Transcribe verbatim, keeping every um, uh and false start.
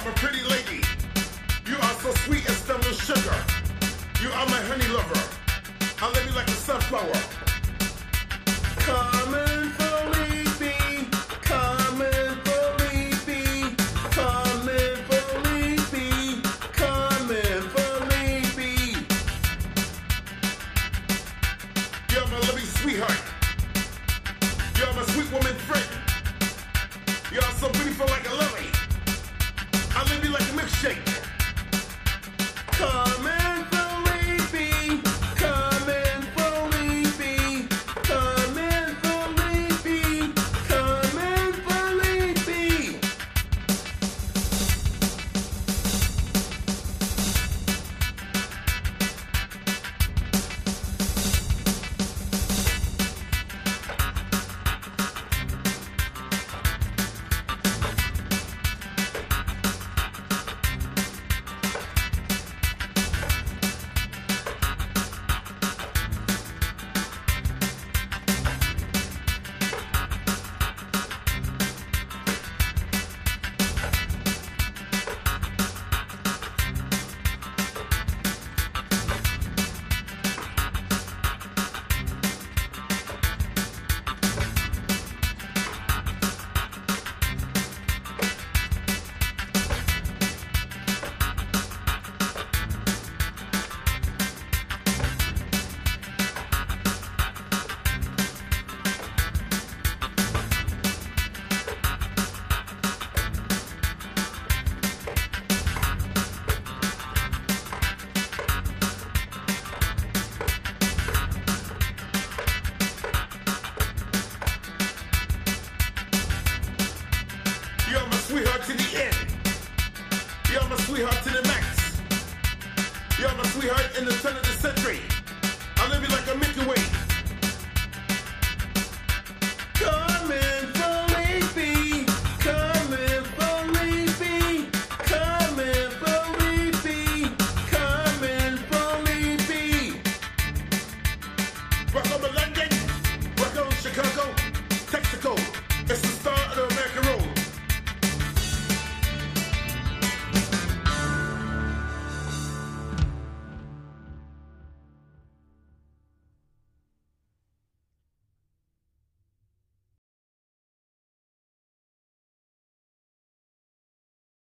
my pretty lady. You are so sweet as stumble sugar. You are my honey lover. I love you like a sunflower. Come and believe me. Come and believe me. Come and believe me. Come and believe me. You're my loving sweetheart. You're my sweet woman friend. You're so beautiful like a lily. I love you like a milkshake. Come and believe me. Come and believe me. Come and believe me. Come and believe me. You're my sweetheart to the end. You're my sweetheart to the max. You're my sweetheart in the turn of the century. I love you like a Milky Way.